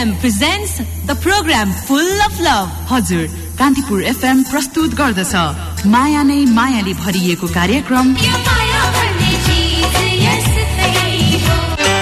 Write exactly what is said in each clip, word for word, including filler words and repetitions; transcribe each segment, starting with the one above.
M presents the program Full of Love. हजुर Kantipur F M प्रस्तुत गर्दछ माया नै मायाले भरिएको कार्यक्रम यो माया भन्ने चीज यस्तै हो.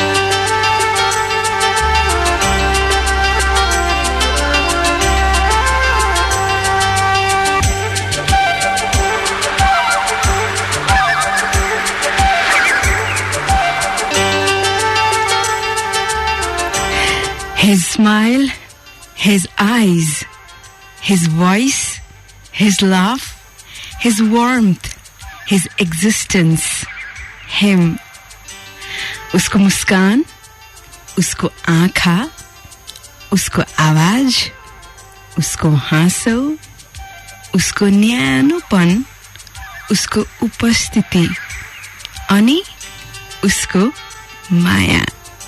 His smile, his eyes, his voice, his laugh, his warmth, his existence, him. उसको मुस्कान, उसको आँखा, उसको आवाज, उसको हाँसो, उसको न्यानोपन, उसको उपस्थिति, अनि उसको माया.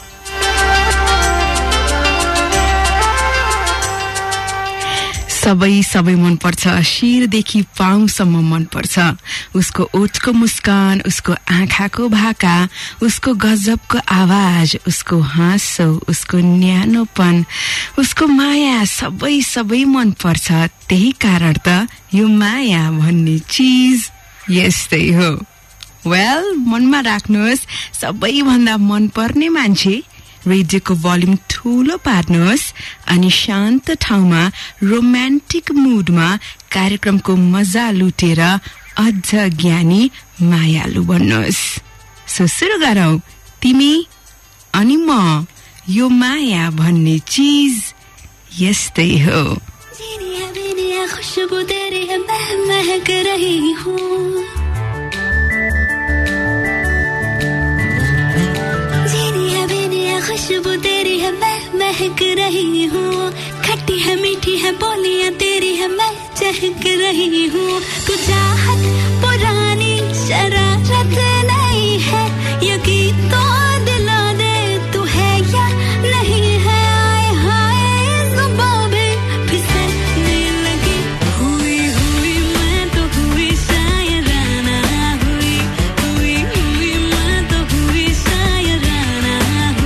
सबै सबै मन पर्छ. शिरदेखि पाउसम्म मन पर्छ. उसको ओठको मुस्कान, उसको आँखाको भाका, उसको गजबको आवाज, उसको हाँसो, उसको न्यानोपन, उसको माया सबै सबै मन पर्छ. त्यही कारण त यो माया भन्ने चीज यस्तै हो. वेल, मनमा राख्नुहोस् सबैभन्दा मन पर्ने मान्छे. रेडियोको भोल्युम ठूलो पार्नुहोस् अनि शान्त ठाउँमा रोमान्टिक मुडमा कार्यक्रमको मजा लुटेर अझ ज्ञानी मायालु बन्नुहोस्. सो सुरु गरौं. तिमी अनि म यो माया भन्ने चीज यस्तै हो. खुशबू तेरी है मैं महक रही हूँ. खुशबू तेरी है मैं महक रही हूँ. खट्टी है मीठी है बोलियां तेरी है मैं चहक रही हूँ. तू चाहत पुरानी शरारत नहीं है. यकीन तो दिला दे तू है या नहीं है. आए हाय जुबां पे फिसलने लगी. हुई हुई मैं तो हुई शायराना. हुई हुई हुई मैं तो हुई शायराना.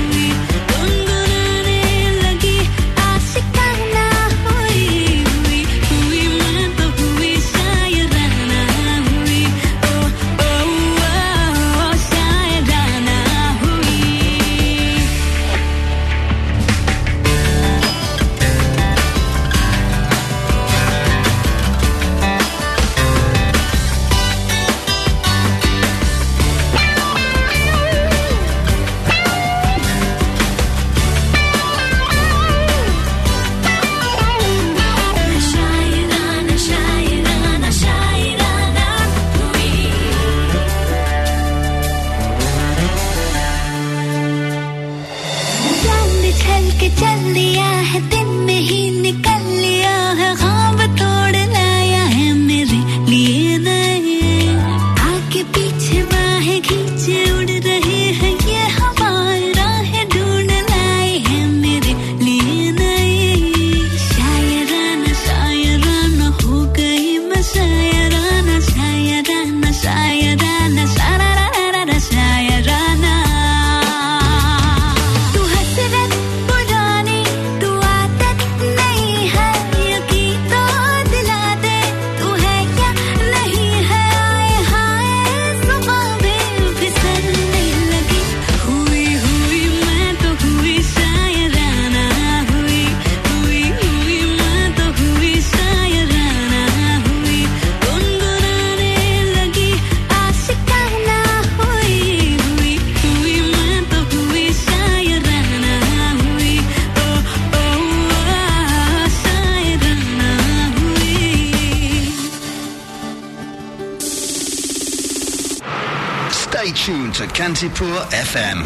Kantipur F M.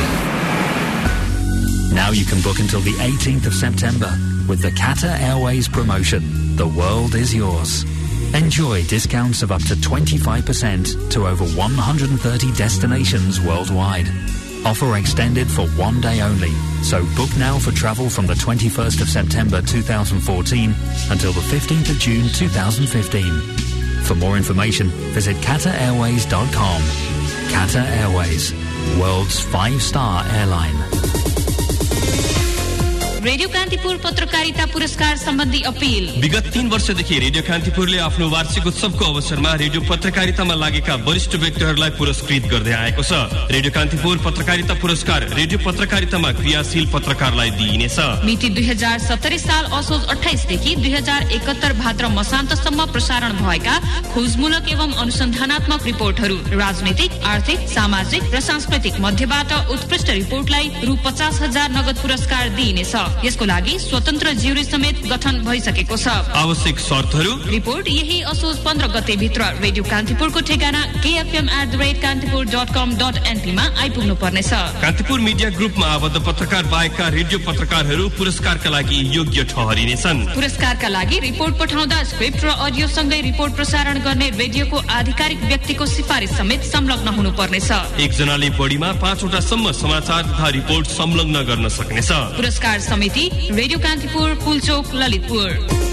Now you can book until the eighteenth of September with the Qatar Airways promotion. The world is yours. Enjoy discounts of up to twenty-five percent to over one hundred thirty destinations worldwide. Offer extended for one day only. So book now for travel from the twenty-first of September two thousand fourteen until the fifteenth of June two thousand fifteen. For more information, visit qatar airways dot com. Qatar Airways, world's five-star airline. Radio Kantipur पत्रकारिता पुरस्कार सम्बन्धी appeal. विगत तीन वर्षदेखि radio कान्तिपुरले आफ्नो वार्षिक उत्सवको अवसरमा रेडियो पत्रकारितामा लागेका वरिष्ठ व्यक्तिहरूलाई पुरस्कृत गर्दै आएको छ। रेडियो कान्तिपुर पत्रकारिता पुरस्कार रेडियो पत्रकारितामा क्रियाशील पत्रकारलाई दिइनेछ। मिति दुई हजार सत्तरी साल असोज अठाइसदेखि दुई हजार एकहत्तर भाद्र मसान्तसम्म प्रसारण भएका खोजमूलक एवं अनुसन्धानात्मक रिपोर्टहरू, राजनीतिक, आर्थिक, सामाजिक र सांस्कृतिक मध्यबाट उत्कृष्ट रिपोर्टलाई रु पचास हजार नगद पुरस्कार दिइनेछ। यसको लागि स्वतन्त्र ज्युरी समेत गठन भइसकेको छ। आवश्यक शर्तहरू: रिपोर्ट यही असोज पन्ध्र गते भित्र रेडियो कान्तिपुरको ठेगाना KFM at the rate Kantipur dot com dot NP मा आइपुग्नु पर्नेछ। कान्तिपुर मिडिया ग्रुपमा आबद्ध पत्रकार बाहेकका रेडियो पत्रकारहरू पुरस्कारका लागि योग्य ठहरिनेछन्। पुरस्कारका लागि रिपोर्ट पठाउँदा स्क्रिप्ट र अडियो सँगै रिपोर्ट प्रसारण गर्ने रेडियोको आधिकारिक व्यक्तिको सिफारिस समेत संलग्न हुनुपर्नेछ। एकजनाले बढीमा पाँचवटा सम्म समाचार तथा रिपोर्ट संलग्न गर्न सक्नेछ। पुरस्कार समिति रेडियो कान्तिपुर, पुलचोक, ललितपुर।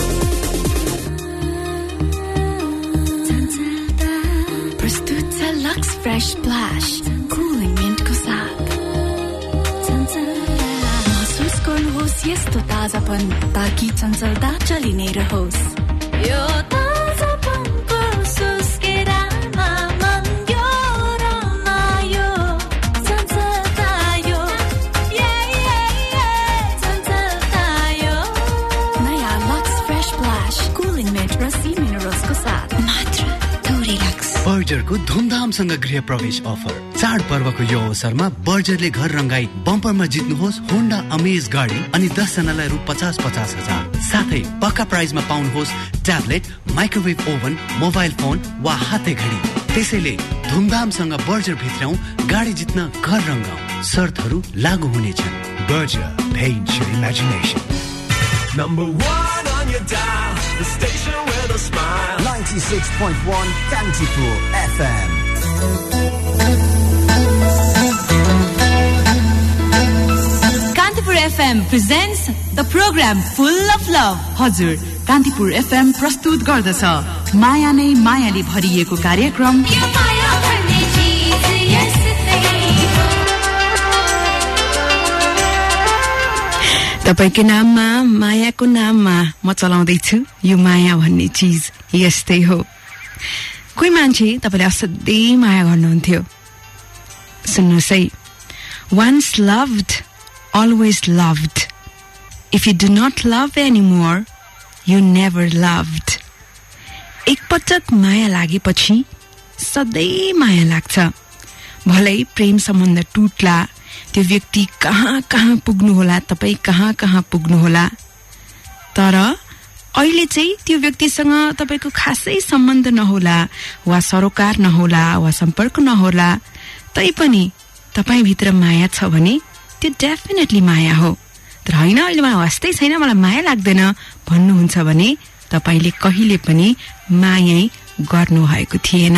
प्रस्तुत छ लक्स फ्रेश स्प्ल्याश कुलिङ मिन्टको साथ। महसुस गर्नुहोस् यस्तो ताजापन ताकि चञ्चलता चलि नै रहोस्। यो ताजापनको सुस्केरामा मन यो रमायो, चञ्चलता यो, चञ्चलता यो। नयाँ Lux fresh splash cooling mint र सी मिनरल्सको साथ मात्र थोरै लक्स। बर्जरको धुमधामसँग गृह प्रवेश अफर। चाडपर्वको यो अवसरमा बर्जरले घर रंगाई बम्परमा जित्नुहोस् होन्डा अमेज गाडी अनि दस जनालाई रु पचास पचास हजार। साथै पक्का प्राइजमा पाउनुहोस् tablet, microwave oven, mobile phone वा हाते घडी। त्यसैले धुमधामसँग बर्जर भित्रौं, गाडी जित्न घर रंगाऊ। शर्तहरू लागू हुनेछन्। Berger, paint your imagination. Number one on your dial, the station with a smile. ninety-six point one Kantipur F M. Kantipur FM presents the program Full of Love. हजुर, कान्तिपुर एफएम प्रस्तुत गर्दछ माया नै मायाले भरिएको कार्यक्रम तपाईको नाममा, मायाको नाममा म चलाउँदैछु यो माया भन्ने चीज। यस्तै हो, कोही मान्छे तपाईले असाध्यै माया गर्नुहुन्थ्यो। सुन्नुहोस् है, once loved, always loved. If you do not love anymore, you never loved. एकपटक माया लागेपछि सधैँ माया लाग्छ। भलै प्रेम सम्बन्ध टुट्ला, त्यो व्यक्ति कहाँ कहाँ पुग्नु होला, तपाई कहाँ कहाँ पुग्नु होला, तर अहिले चाहिँ त्यो व्यक्तिसँग तपाईको खासै सम्बन्ध नहोला वा सरोकार नहोला वा सम्पर्क नहोला, तैपनि तपाई भित्र माया छ भने त्यो डेफिनेटली माया हो। तर हैन, अहिले मलाई वास्तै छैन, मलाई माया लाग्दैन भन्नुहुन्छ भने तपाईले कहिले पनि माया गर्नु भएको थिएन।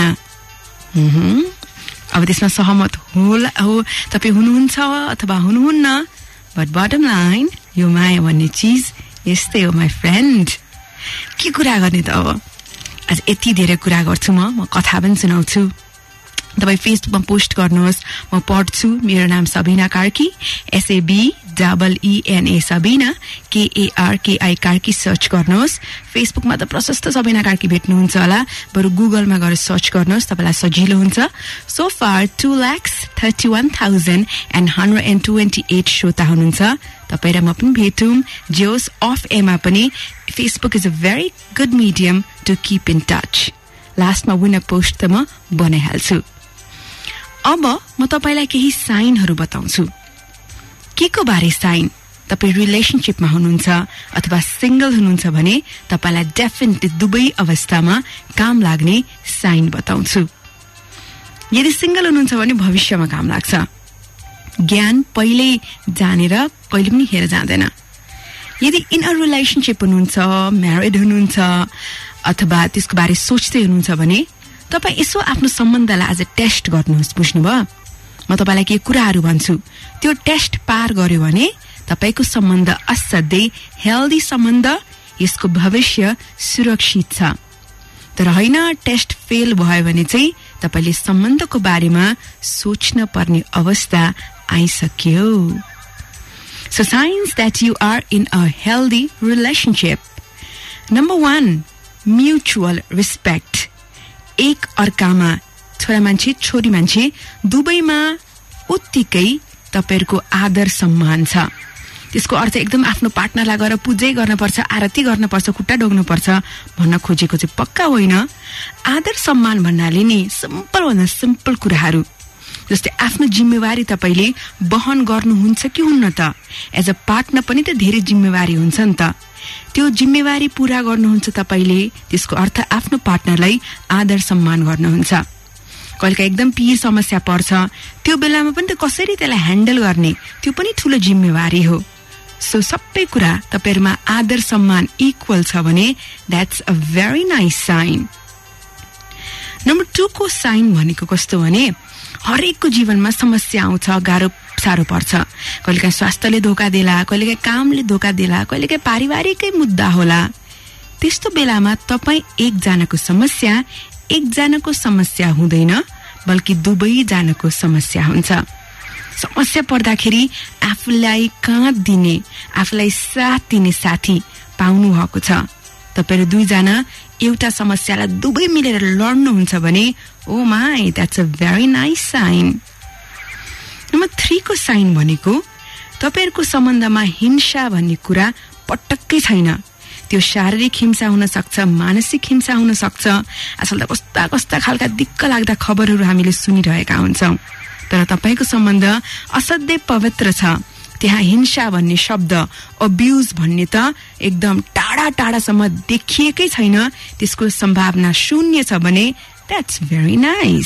अब त्यसमा सहमत होला हो तपाई हुनुहुन्छ अथवा हुनुहुन्न, बट बटम लाइन यो माया भन्ने चीज यस्तै हो माई फ्रेन्ड। के कुरा गर्ने त अब, आज यति धेरै कुरा गर्छु, म म कथा पनि सुनाउँछु। तपाई फेसबुकमा पोस्ट गर्नुहोस्, म पढ्छु। मेरो नाम Sabina Karki, SAB double E N A Sabina, K A R K I Karki search गर्नुहोस्। फेसबुकमा त प्रशस्त सबिना कार्की भेट्नुहुन्छ होला, बरु गुगलमा गएर सर्च गर्नुहोस्, तपाईलाई सजिलो हुन्छ। So far two lakhs thirty one thousand and hundred and twenty eight श्रोता हुनुहुन्छ। तपाईँ र म पनि भेटौँ जेओस अफ एमा पनि। Facebook is a very good medium to keep in touch. लास्टमा विनर पोस्ट त म बनाइहाल्छु। अब म तपाईलाई केही साइनहरू बताउँछु। के को बारे साइन? तपाई रिलेशनशिपमा हुनुहुन्छ अथवा सिंगल हुनुहुन्छ भने तपाईलाई डेफिनेटली दुवै अवस्थामा काम लाग्ने साइन बताउँछु। यदि सिंगल हुनुहुन्छ भने भविष्यमा काम लाग्छ। ज्ञान पहिले जानेर कहिले पनि हेर जाँदैन। यदि इन अ रिलेशनशिप हुनुहुन्छ, म्यारिड हुनुहुन्छ अथवा त्यसको बारे सोच्दै हुनुहुन्छ भने तपाई यसो आफ्नो सम्बन्धलाई आज टेस्ट गर्नुहोस्। बुझ्नुभयो? म तपाईलाई के कुराहरू भन्छु, त्यो टेस्ट पार गर्यो भने तपाईको सम्बन्ध असाध्यै हेल्दी सम्बन्ध, यसको भविष्य सुरक्षित छ। तर हैन, टेस्ट फेल भयो भने चाहिँ तपाईले सम्बन्धको बारेमा सोच्न पर्ने अवस्था आइसक्यो। So signs that you are in a healthy relationship. Number one, mutual respect. एक अर्कामा छोरा मान्छे छोरी मान्छे दुवैमा उत्तिकै तपाईहरुको आदर सम्मान छ। त्यसको अर्थ एकदम आफ्नो पार्टनरलाई गएर पूजै गर्नुपर्छ, आरती गर्नुपर्छ, खुट्टा ढोग्नुपर्छ भन्न खोजेको चाहिँ पक्का होइन। आदर सम्मान भन्नाले नि सिम्पल भन्दा सिम्पल कुराहरू जस्तै आफ्नो जिम्मेवारी तपाईले वहन गर्नुहुन्छ कि हुन्न त। एज अ पार्टनर पनि त धेरै जिम्मेवारी हुन्छ नि त। त्यो जिम्मेवारी पूरा गर्नुहुन्छ तपाईले, त्यसको अर्थ आफ्नो पार्टनरलाई आदर सम्मान गर्नुहुन्छ। कहिलेकाहीँ एकदम पीर समस्या पर्छ, त्यो बेलामा पनि त कसरी त्यसलाई ह्यान्डल गर्ने त्यो पनि ठूलो जिम्मेवारी हो। सो सबै कुरा तपाईहरुमा आदर सम्मान इक्वल छ भने that's a very nice sign. Number two को साइन भनेको कस्तो भने हरेकको जीवनमा समस्या आउँछ, गाह्रो साह्रो पर्छ। कहिलेकाहीँ स्वास्थ्यले धोका देला, कहिलेकाहीँ कामले धोका देला, कहिलेकाहीँ पारिवारिकै मुद्दा होला। त्यस्तो बेलामा तपाईं एकजनाको समस्या एकजनाको समस्या हुँदैन, बल्कि दुवै जनाको समस्या हुन्छ। समस्या पर्दाखेरि आफूलाई काँध दिने, आफूलाई साथ दिने साथी पाउनु भएको छ। तपाईहरु दुईजना एउटा समस्यालाई दुवै मिलेर लड्नुहुन्छ भने oh my that's a very nice sign. Number three को साइन भनेको तपाईहरुको सम्बन्धमा हिंसा भन्ने कुरा पटक्कै छैन। त्यो शारीरिक हिंसा हुन सक्छ, मानसिक हिंसा हुन सक्छ। आजकल कस्ता कस्ता खालका दिक्क लाग्दा खबरहरू हामीले सुनिरहेका हुन्छौं। तर तपाईको सम्बन्ध असाध्यै पवित्र छ। त्यहाँ हिंसा भन्ने शब्द, अब्युज भन्ने त एकदम टाढा टाढासम्म देखिएकै छैन। त्यसको सम्भावना शून्य छ भने that's very nice.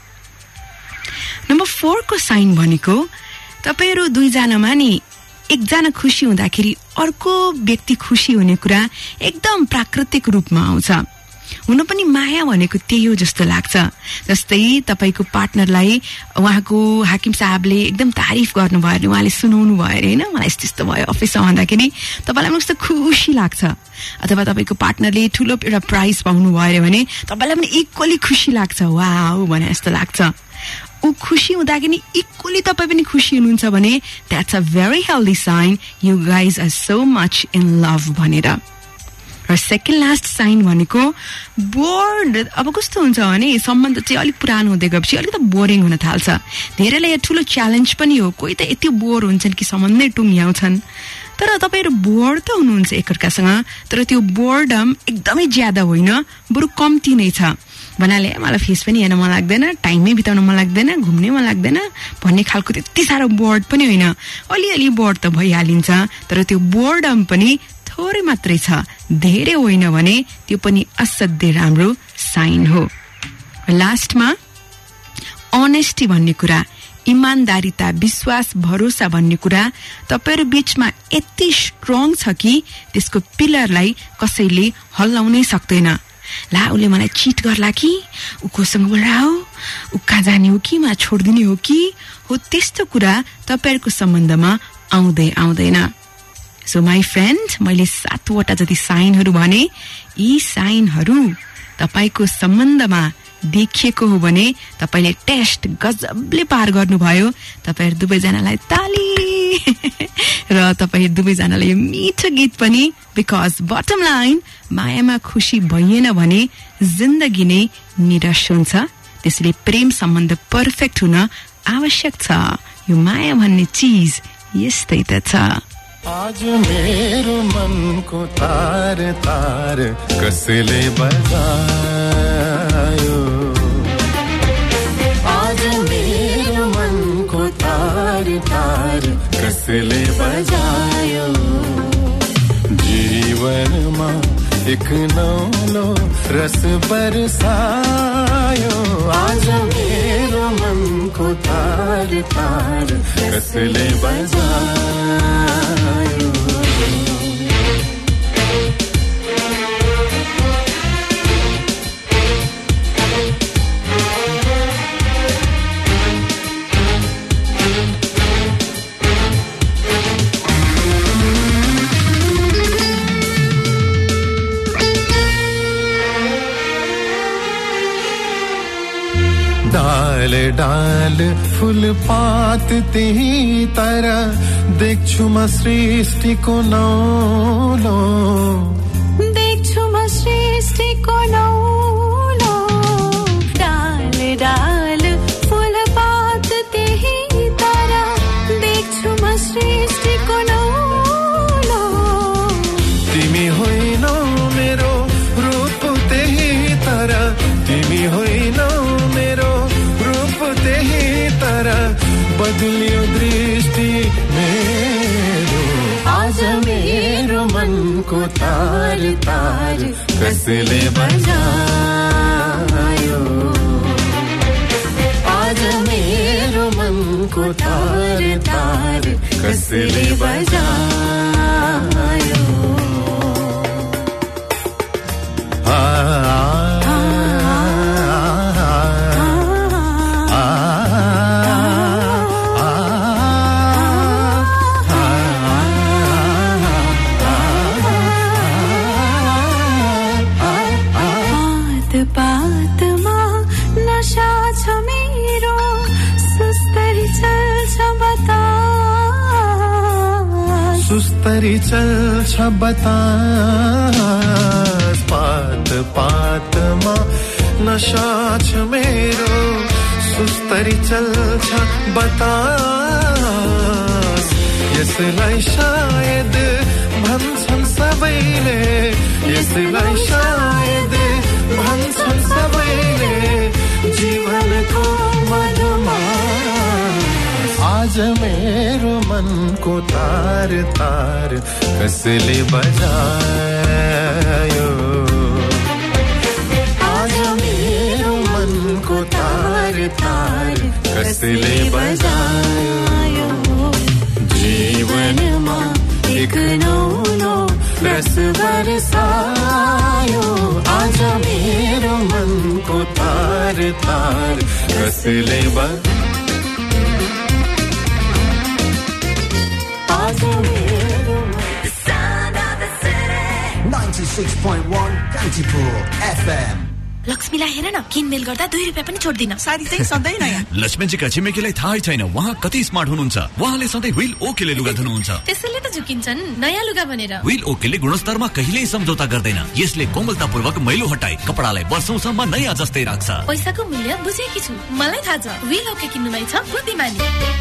Number four को साइन भनेको तपाईहरु दुईजनामा नि एकजना खुशी हुँदाखेरि अर्को व्यक्ति खुशी हुने कुरा एकदम प्राकृतिक रूपमा आउँछ। हुन पनि माया भनेको त्यही हो जस्तो लाग्छ। जस्तै तपाईको पार्टनरलाई उहाँको हाकिम साहबले एकदम तारिफ गर्नुभयो भने, उहाँले सुनाउनु भयो अरे हैन, मलाई यस्तो भयो अफिसमा भन्दाखेरि तपाईलाई पनि कस्तो खुसी लाग्छ। अथवा तपाईको पार्टनरले ठूलो एउटा प्राइज पाउनु भयो भने तपाईलाई पनि इक्वली खुसी लाग्छ, वाउ भने जस्तो लाग्छ। उ खुशी हुँदाखेरि इक्वली तपाई पनि खुशी हुनुहुन्छ भने that's a very healthy sign you guys are so much in love भनेर। र सेकेन्ड लास्ट साइन भनेको बोर्ड। अब कस्तो हुन्छ भने सम्बन्ध चाहिँ अलिक पुरानो हुँदै गएपछि अलिकति बोरिङ हुन थाल्छ। धेरैलाई यो ठूलो च्यालेन्ज पनि हो। कोही त यति बोर हुन्छन् कि सम्बन्धै टुङ्ग्याउँछन्। तर तपाईहरु बोर त हुनुहुन्छ एकअर्कासँग, तर त्यो बोर्डम एकदमै ज्यादा होइन, बरु कम्ती नै छ। भन्नाले मलाई फेस पनि हेर्न मन लाग्दैन, टाइमै बिताउन मन लाग्दैन, घुम्नै मन लाग्दैन भन्ने खालको त्यति साह्रो बोर्ड पनि होइन। अलिअलि बोर्ड त भइहालिन्छ, तर त्यो बोर्डम पनि थोरै मात्रै छ, धेरै होइन भने त्यो पनि असाध्यै राम्रो साइन हो। लास्टमा अनेस्टी भन्ने कुरा, इमानदारीता, विश्वास, भरोसा भन्ने कुरा तपाईहरु बीचमा यति स्ट्रङ छ कि त्यसको पिलरलाई कसैले हल्लाउनै सक्दैन। ला उले मलाई चिट गर्ला कि, उ कोसँग बोल्ला हो, उ कहाँ जाने हो कि, मलाई छोड्दिने हो कि, हो त्यस्तो कुरा तपाईहरुको सम्बन्धमा आउँदै आउँदैन। सो माई फ्रेन्ड, मैले सातवटा जति साइनहरू भने, यी साइनहरू तपाईको सम्बन्धमा देखिएको हो भने तपाईले टेस्ट गजबले पार गर्नुभयो। तपाईहरु दुवैजनालाई ताली र तपाईहरु दुवैजनाले मिठो गीत पनि। बिकज बटम लाइन, मायामा खुशी भइएन भने जिन्दगी नै निराश हुन्छ। त्यसैले प्रेम सम्बन्ध पर्फेक्ट हुन आवश्यक छ। यो माया भन्ने चीज यस्तै त छ। आज मेरो मनको तार तार कसले बजायो, आज मेरो मनको तार तार कसले बजायो। जीवनमा एक नौलो रस बरसायो, आज मेरो मनको तार तार कसले बजायो। डाले डाल फूलपात त्यही तरह देख्छु म सृष्टिको नौलो देख्छु म सृष्टिको नौलो डाल डाल फूलपात त्यही तरह देख्छु म सृष्टिको नौलो तिमी होइनौ मेरो रूप त्यही तरह तिमी होइनौ मेरो रूप त्यही तरह बदलियो दृष्टि मेरो आज मेरो मनको तार तार कसले बजायो आज मेरो मनको तार तार कसले बजायो आ सुस्तरी चल्छ बतास पात पातमा नशा छ मेरो सुस्तरी चल्छ बतास यसलाई सायद भन्छन् सबैले यसलाई सायद भन्छन् सबैले जीवनको मधुमा आज मेरो मनको तार तार कसले बजायो आज मेरो मनको तार तार कसले बजायो जीवनमा एक नौलो रस बरसायो आज मेरो मनको तार तार कसले बजायो ninety-six point one Kantipur F M लक्ष्मीलाई हेर न किनमेल गर्दा दुई रुपैयाँ पनि छोड्दिन साडी चाहिँ सधैँ नयाँ लक्ष्मीजीका छिमेकीलाई थाहै छैन उहाँ कति स्मार्ट हुनुहुन्छ उहाँले सधैँ व्हील ओकेले लुगा धुनुहुन्छ त्यसैले त झुकिन्छन् नयाँ लुगा भनेर व्हील ओकेले गुणस्तरमा कहिल्यै सम्झौता गर्दैन यसले कोमलतापूर्वक मैलो हटाई कपडालाई वर्षौंसम्म नयाँ जस्तै राख्छ पैसाको मूल्य बुझेकी छु मलाई थाहा छ व्हील ओके किन्नुमै छ बुद्धिमानी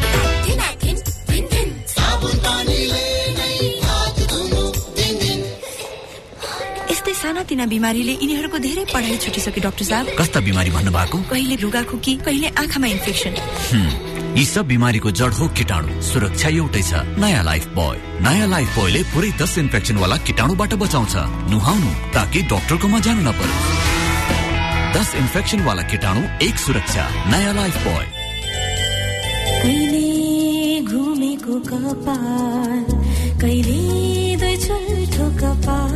यस्तै सानातिना बिमारीले यिनीहरूको धेरै पढाइ छुटिसक्यो डाक्टर साहब कस्ता बिमारी भन्नुभएको कहिले रुगा खोकी कहिले आँखामा इन्फेक्सन यी सब बिमारीको जड हो कीटाणु सुरक्षा एउटै छ नयाँ लाइफ बोय नयाँ लाइफ बोयले पुरै दस इन्फेक्सन वाला कीटाणुबाट बचाउँछ नुहाउनु ताकि डाक्टरकोमा जानु नपरोस् दस इन्फेक्सन वाला कीटाणु एक सुरक्षा नयाँ लाइफ बोय कहिले घुमेको कपाल कहिले दुई छुल्ठो कपाल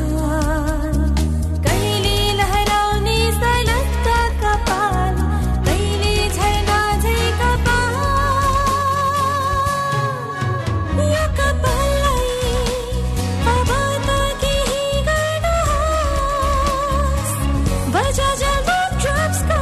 कहिले लहराउने सलक्क कपाल कहिले झरना झै कपाल यो कपाललाई अब त केही गर्नुहोस् बजाज आल्मन्ड ड्रप्सको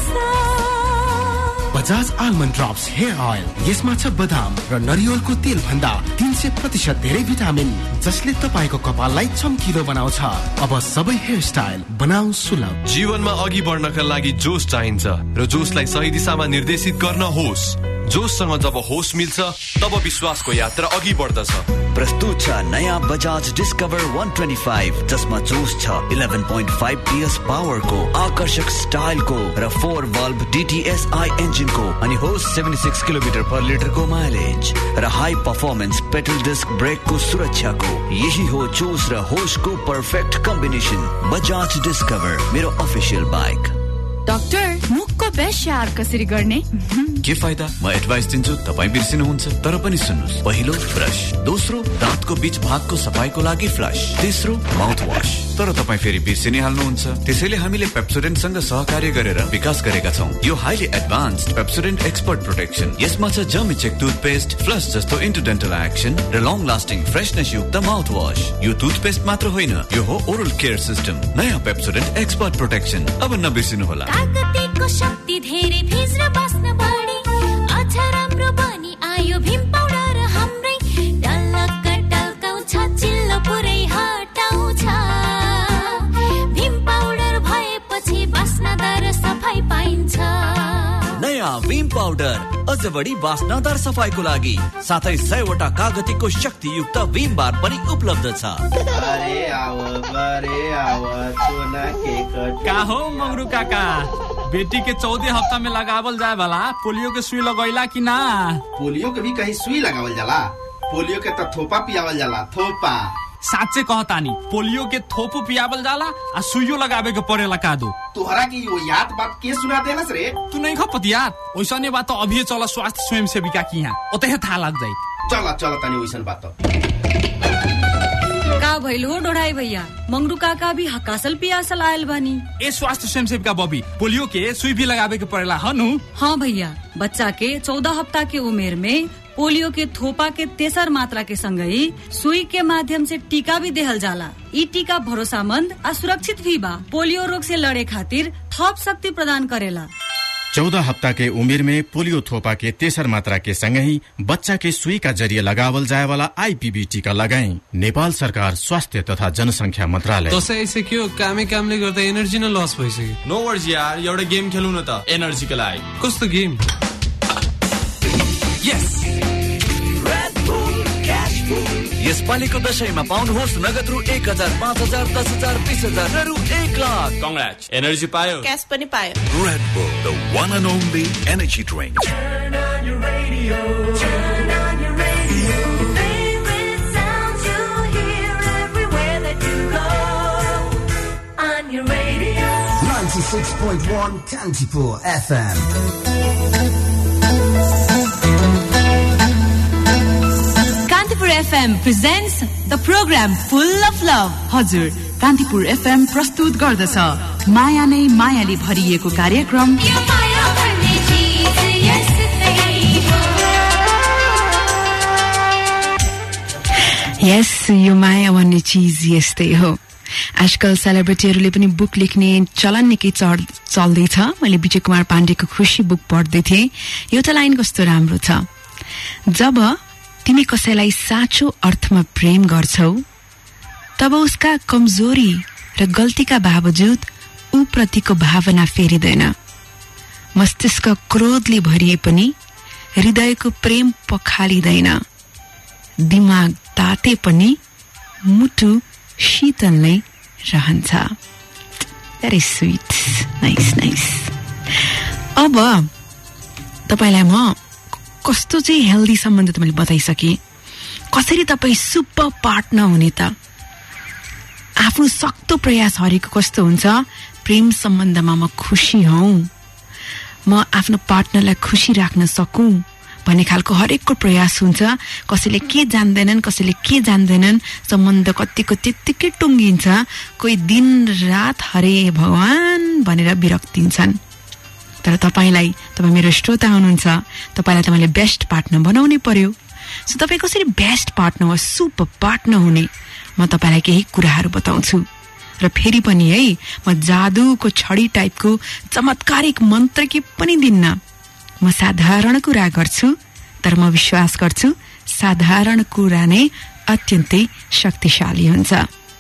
साथ Bajaj almond drops hair oil यसमा छ बदाम र नरिवलको तेल भन्दा तीन सय प्रतिशत धेरै भिटामिन जसले तपाईको कपाललाई चम्किलो बनाउँछ अब सबै हेयर स्टाइल बनाऊ सुलभ जीवनमा अघि बढ्नका लागि जोश चाहिन्छ र जोशलाई सही दिशामा निर्देशित गर्न होस जोशसँग जब होस मिल्छ तब विश्वासको यात्रा अघि बढ्दछ प्रस्तुत छ नयाँ बजाज डिस्कभर one twenty-five जसमा जोश छ eleven point five P S पावरको आकर्षक स्टाइलको र four valve D T S I इन्जिनको अनि होस seventy-six किलोमिटर पर लिटरको माइलेज र हाई परफॉर्मेंस पेडल डिस्क ब्रेकको सुरक्षाको यही हो जोश र होसको पर्फेक्ट कम्बिनेसन बजाज डिस्कभर मेरो अफिसियल बाइक डाक्टर मुखको बेस्ट शावर कसरी गर्ने के फाइदा म एडभाइस दिन्छु तपाई बिर्सिनुहुन्छ तर पनि सुन्नुस् पहिलो ब्रश दोस्रो दाँतको बीच भागको सफाईको लागि फ्लश तेस्रो माउथ वाश तर तपाई फेरि बिर्सिनै हाल्नुहुन्छ त्यसैले हामीले पेप्सोडेन्ट सँग सहकार्य गरेर विकास गरेका छौं यो highly advanced Pepsodent expert protection यसमा छ जर्मी चेक टुथपेस्ट फ्लश जस्तो इन्टरडेन्टल एक्सन र लङ लास्टिङ फ्रेशनेस युक्त माउथ वाश यो टुथपेस्ट मात्र होइन यो हो ओरल केयर सिस्टम नयाँ पेप्सोडेन्ट एक्सपर्ट प्रोटेक्सन अब नबिर्सिनु होला ताकतको शक्ति धेरै भित्र बस्न पर्छ भिम पाउडर अझ बढी वासनादार सफाईको लागि साथै सयवटा कागतीको शक्तियुक्त भिम बार पनि उपलब्ध छ। अरे आव बरे आव सोना के कट का हो मंगरू काका, बेटी के चौदह हफ्ता में लगावल जाए वाला पोलियो के सुई लगैला कि ना? पोलियो के भी कहीं सुई लगावल जाला? पोलियो के त थोपा पियावल जाला, थोपा। साचे कहतानी पोलियो के थोपो पियावल जाला आ सुइयो लगावे के पड़ेला का दो। तोहरा की वो याद बात के सुना देलस रे? तू नहीं खपतिया ओइसने बात तो अभी चला स्वास्थ्य स्वयं सेविका की यहाँ ओते था लग जाई। चला चला तनी ओइसन बात तो का भइल हो डोढाई भैया, मंगरू काका भी हकासल पियासल आयल बानी। ए स्वास्थ्य स्वयं सेविका बबी पोलियो के सुई भी लगावे के पड़ेला हनु? हाँ भैया, बच्चा के चौदह हफ्ता के उमेर में पोलियो के थोपा के तेसर मात्रा के संगई सुई के माध्यम से टीका भी देहल जाला। ई टीका भरोसामंद और सुरक्षित भी बा। पोलियो रोग से लड़े खातिर थप शक्ति प्रदान करेला। चौदह हफ्ता के उमेर में पोलियो थोपा के तेसर मात्रा के संगही बच्चा के सुई का जरिए लगावल जाए वाला आईपीवी टीका लगाई। नेपाल सरकार स्वास्थ्य तथा जनसंख्या मंत्रालय। तो ऐसे क्यों कामे कामले गर्दा एनर्जी न लस भइसक्यो? नो वर्ड्स यार, एउटा गेम खेलौँ न त एनर्जी को लागि। कस्तो गेम? यस यस पालिको दशैंमा पाउनुहोस् नगद रु एक हजार, पाँच हजार, दस हजार, बीस हजार र रु एक लाख। कंग्रेट्स, एनर्जी पायो, क्याश पनि पायो। Red Bull, the one and only energy drink. Turn on your radio, turn on your radio. Favorite sounds you hear everywhere that you go. On your radio. ninety-six point one Kantipur F M. Kantipur F M presents the program Full of Love. हजुर, Kantipur FM प्रस्तुत गर्दछ माया नै मायाले भरिएको कार्यक्रम यो माया भन्ने चीज यस्तै हो। यस, यो माया भन्ने चीज यस्तै हो। आजकल सेलिब्रिटीहरूले पनि बुक लेख्ने चलन निकै चल्दैछ। मैले विजय कुमार पाण्डेको खुशी बुक पढ्दै थिएँ। एउटा लाइन कस्तो राम्रो छ, जब तिमी कसैलाई साँचो अर्थमा प्रेम गर्छौ तब उसका कमजोरी र गल्तीका बावजुद ऊ प्रतिको भावना फेरिदैन। मस्तिष्क क्रोधले भरिए पनि हृदयको प्रेम पखालिँदैन। दिमाग ताते पनि मुटु शीतल नै रहन्छ। Very sweet, nice nice. अब तपाईलाई म कस्तो चाहिँ हेल्दी सम्बन्ध त मैले बताइसके। कसरी तपाईँ सुपर पार्टनर हुने त? आफ्नो सक्दो प्रयास हरेको कस्तो हुन्छ, प्रेम सम्बन्धमा म खुसी हौ, म आफ्नो पार्टनरलाई खुसी राख्न सकूं भन्ने खालको हरेकको प्रयास हुन्छ। कसैले के जान्दैनन्, कसैले के जान्दैनन्, सम्बन्ध कतिको त्यत्तिकै टुङ्गिन्छ। कोही दिन रात हरे भगवान भनेर विरक्तिन्छन्। तर तपाईलाई, तपाईँ मेरो श्रोता हुनुहुन्छ, तपाईलाई त मैले बेस्ट पार्टनर बनाउनै पर्यो। सो तपाईँ कसरी बेस्ट पार्टनर वा सुपर पार्टनर हुने, म तपाईलाई केही कुराहरू बताउँछु। र फेरि पनि है, म जादुको छडी टाइपको चमत्कारिक मन्त्र के पनि दिन्न। म साधारण कुरा गर्छु, तर म विश्वास गर्छु साधारण कुरा नै अत्यन्तै शक्तिशाली हुन्छ।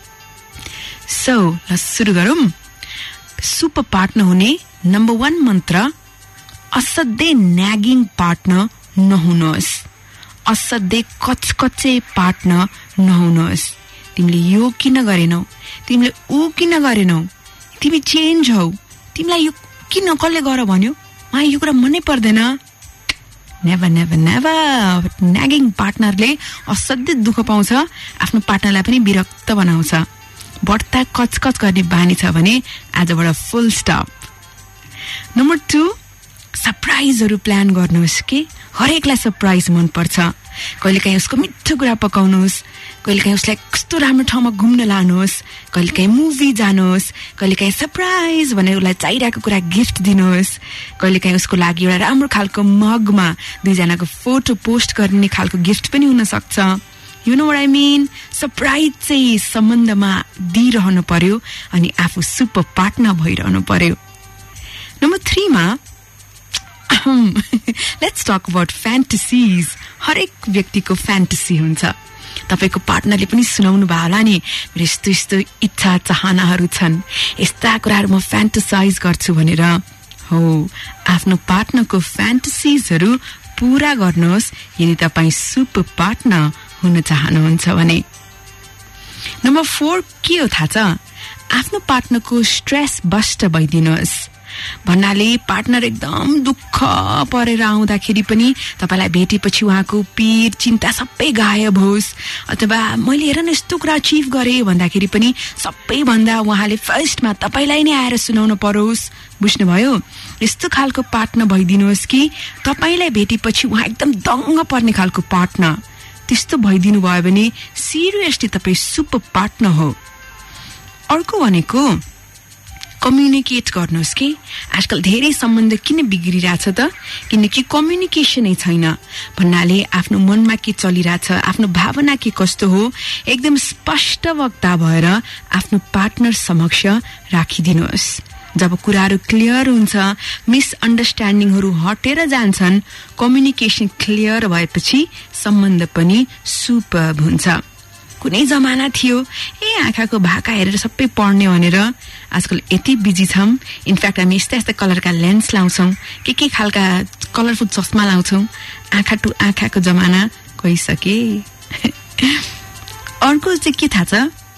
सो ल सुरु गरौँ। सुपर पार्टनर हुने नम्बर वान मन्त्र, असाध्यै न्यागिङ पार्टनर नहुनुहोस्। असाध्यै कचकचे पार्टनर नहुनुहोस्। तिमीले यो किन गरेनौ, तिमीले ऊ किन गरेनौ, तिमी चेन्ज हौ, तिमीलाई यो किन कसले गर भन्यो, मा यो कुरा मनै पर्दैन। Never never never. न्यागिङ पार्टनरले असाध्यै दुःख पाउँछ, आफ्नो पार्टनरलाई पनि विरक्त बनाउँछ। बढ्ता कचकच गर्ने बानी छ भने आजबाट फुल स्टप। नम्बर टू, सरप्राइजहरू प्लान गर्नुहोस् कि हरेकलाई सरप्राइज मनपर्छ। कहिलेकाहीँ उसको मिठो कुरा पकाउनुहोस्, कहिलेकाहीँ उसलाई कस्तो राम्रो ठाउँमा घुम्न लानुहोस्, कहिलेकाहीँ मुभी जानुहोस्, कहिलेकाहीँ सरप्राइज भनेर उसलाई चाहिरहेको कुरा गिफ्ट दिनुहोस्, कहिलेकाहीँ उसको लागि एउटा राम्रो खालको मगमा दुईजनाको फोटो पोस्ट गर्ने खालको गिफ्ट पनि हुन सक्छ। You know what I mean. Surprise चाहिँ सम्बन्धमा दिइरहनु पर्यो अनि आफू सुपर पार्टनर भइरहनु पर्यो। नम्बर थ्रीमा लेट्स टक अबाउट फ्यान्टेसीज। हरेक व्यक्तिको फ्यान्टेसी हुन्छ। तपाईको पार्टनरले पनि सुनाउनु भयो होला नि, मेरो यस्तो यस्तो इच्छा चाहनाहरू छन्, यस्ता कुराहरू म फ्यान्टेसाइज गर्छु भनेर। हो आफ्नो पार्टनरको फ्यान्टेसिजहरू पूरा गर्नुहोस् यदि तपाईँ सुपर पार्टनर हुन चाहनुहुन्छ भने। नम्बर फोर के हो थाहा छ? आफ्नो पार्टनरको स्ट्रेस बस्ट भइदिनुहोस् भन्नाले पार्टनर एकदम दुःख परेर आउँदाखेरि पनि तपाईलाई भेटेपछि उहाँको पीर चिन्ता सबै गायब होस्, अथवा मैले हेर न यस्तो कुरा अचिभ गरे भन्दाखेरि पनि सबैभन्दा उहाँले फर्स्टमा तपाईलाई नै आएर सुनाउन परोस्। बुझ्नुभयो? यस्तो खालको पार्टनर भइदिनुहोस् कि तपाईलाई भेटेपछि उहाँ एकदम दङ्ग पर्ने खालको पार्टनर। त्यस्तो भइदिनु भयो भने सिरियसली तपाईँ सुपर पार्टनर हो। अर्को भनेको कम्युनिकेट गर्नुहोस् कि आजकल धेरै सम्बन्ध किन बिग्रिरहेछ त? किनकि कम्युनिकेसनै छैन भन्नाले आफ्नो मनमा के चलिरहेछ, आफ्नो भावना के कस्तो हो एकदम स्पष्ट वक्ता भएर आफ्नो पार्टनर समक्ष राखिदिनुहोस्। जब कुराहरू क्लियर हुन्छ, मिसअन्डरस्ट्यान्डिङहरू हटेर जान्छन्, कम्युनिकेसन क्लियर भएपछि सम्बन्ध पनि सुपर्ब हुन्छ। कुनै जमाना थियो ए आँखाको भाका हेरेर सबै पढ्ने भनेर, आजकल यति बिजी छौं। इनफ्याक्ट हामी यस्ता यस्ता कलरका लेन्स लाउँछौं, के के खालका कलरफुल चस्मा लाउँछौं। आँखा टु आँखाको जमाना गइसके। अर्को चाहिँ के थाहा छ?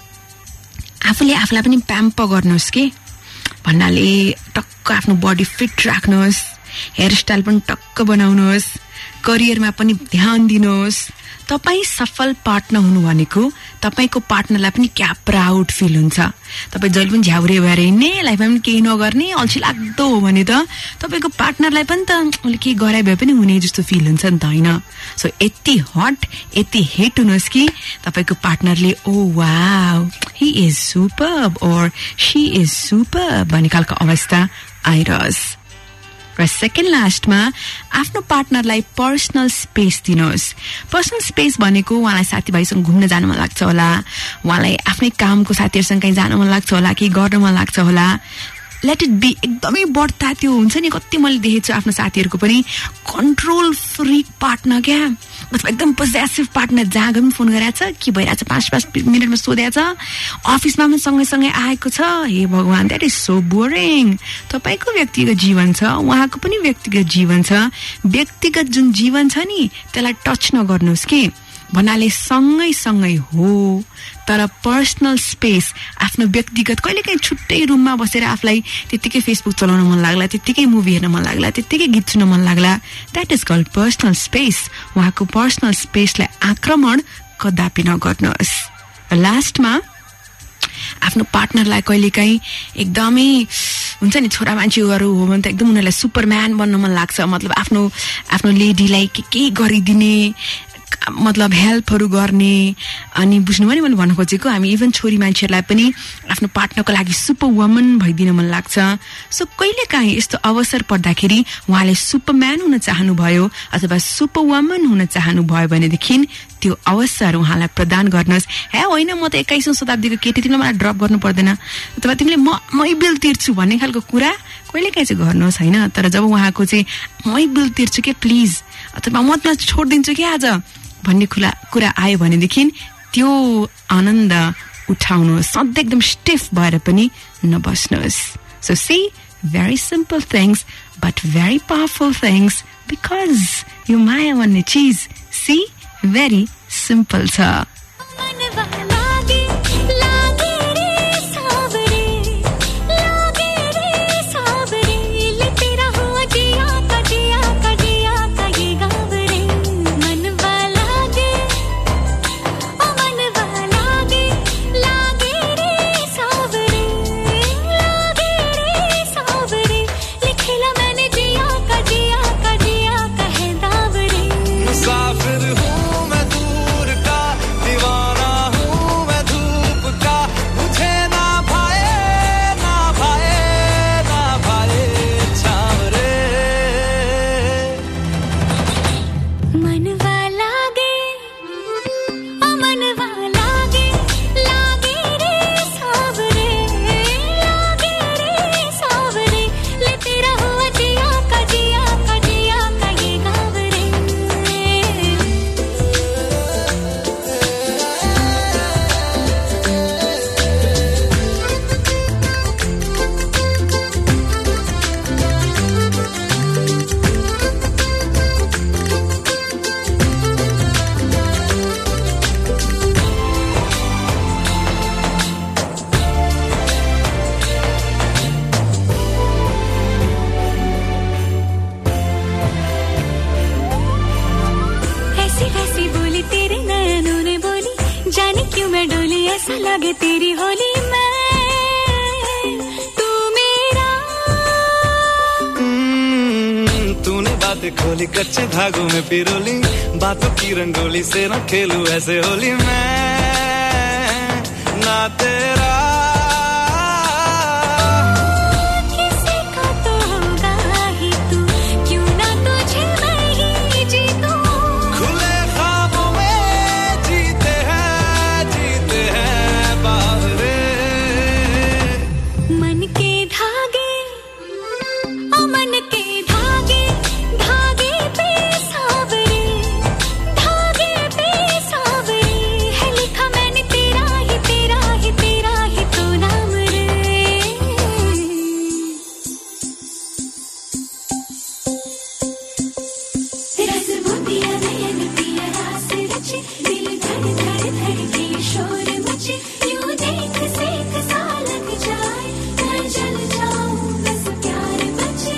आफूले आफूलाई पनि प्याम्पर गर्नुहोस् के भन्नाले टक्क आफ्नो बडी फिट राख्नुहोस्, हेयरस्टाइल पनि टक्क बनाउनुहोस्, करियरमा पनि ध्यान दिनुहोस्। तपाईँ सफल पार्टनर हुनु भनेको तपाईको पार्टनरलाई पनि क्या प्राउड फिल हुन्छ। तपाईँ जहिले पनि झ्याउरे भएर हिँड्ने, लाइफमा पनि केही नगर्ने, अल्छी लाग्दो हो भने त तपाईको पार्टनरलाई पनि त उसले केही गराए भए पनि हुने जस्तो फिल हुन्छ नि त, होइन? सो यति हट यति हेट हुनुहोस् कि तपाईको पार्टनरले oh wow he is superb और शी इज सुपर्ब भन्ने खालको अवस्था आइरहोस्। र सेकेन्ड लास्टमा आफ्नो पार्टनरलाई पर्सनल स्पेस दिनुहोस्। पर्सनल स्पेस भनेको उहाँलाई साथीभाइसँग घुम्न जान मन लाग्छ होला, उहाँलाई आफ्नै कामको साथीहरूसँग कहीँ जान मन लाग्छ होला, केही गर्न मन लाग्छ होला, लेट इट बी। एकदमै बढ्ता त्यो हुन्छ नि, कति मैले देखेको छु आफ्नो साथीहरूको पनि कन्ट्रोल फ्रिक पार्टनर क्या, अथवा एकदम पोजेसिभ पार्टनर। जहाँ पनि फोन गरिरहेछ, के भइरहेछ पाँच पाँच मिनटमा सोधेछ, अफिसमा पनि सँगै सँगै आएको छ। हे भगवान, द्याट इज सो बोरिङ। तपाईँको व्यक्तिगत जीवन छ, उहाँको पनि व्यक्तिगत जीवन छ। व्यक्तिगत जुन जीवन छ नि त्यसलाई टच नगर्नुहोस् के भन्नाले सँगै सँगै हो तर पर्सनल स्पेस, आफ्नो व्यक्तिगत कहिले काहीँ छुट्टै रुममा बसेर आफूलाई त्यत्तिकै फेसबुक चलाउन मन लाग्ला, त्यत्तिकै मुभी हेर्न मन लाग्ला, त्यत्तिकै गीत सुन्न मन लाग्ला, that is called personal space. उहाँको पर्सनल स्पेसलाई आक्रमण कदापि नगर्नुहोस्। लास्टमा आफ्नो पार्टनरलाई कहिले काहीँ एकदमै हुन्छ नि, छोरा मान्छेहरू हो भने त एकदम उनीहरूलाई सुपरम्यान बन्न मन लाग्छ, मतलब आफ्नो आफ्नो लेडीलाई के के गरिदिने, मतलब हेल्पहरू गर्ने। अनि बुझ्नुभयो नि मैले भन्न खोजेको, हामी इभन छोरी मान्छेहरूलाई पनि आफ्नो पार्टनरको लागि सुपर वुमन भइदिन मन लाग्छ। सो कहिले काहीँ यस्तो अवसर पर्दाखेरि उहाँले सुपरम्यान हुन चाहनुभयो अथवा सुपर वुमन हुन चाहनुभयो भनेदेखि त्यो अवसर उहाँलाई प्रदान गर्नुहोस्। हे होइन म त एक्काइसौँ शताब्दीको केटी, तिमीले मलाई ड्रप गर्नु पर्दैन, अथवा तिमीले म मै बिल तिर्छु भन्ने खालको कुरा कहिले काहीँ चाहिँ गर्नुहोस्, होइन? तर जब उहाँको चाहिँ मै बिल तिर्छु के प्लिज, अथवा म त छोडिदिन्छु कि आज भन्ने कुरा कुरा आयो भनेदेखि त्यो आनन्द उठाउनुहोस्। सधैँ एकदम स्टिफ भएर पनि नबस्नुहोस्। So see very simple things but very powerful things, because यो माया भन्ने चिज सी भेरी सिम्पल छ। कैसा लगे तेरी होली में तू मेरा। तूने बातें खोली कच्चे धागों में पिरोली, बातों की रंगोली से न खेलूं ऐसे होली में ना तेरा। किसी का तो होगा ही तू, क्यों ना तुझे मैं ही जीतूं। खुले ख्वाबों में जीते हैं जीते हैं बाहरे। मन के धागे ओ मन के धागे धागे पे सावरे, धागे पे सावरे है लिखा मैंने तेरा ही तेरा ही तेरा ही तो नाम रे। रस बुंदिया नयन पिया रास रचे, दिल धड़ धड़ धड़के शोर मचे, यूं देख सेक सा लग जाए, मैं जल जाऊं बस प्यार बचे।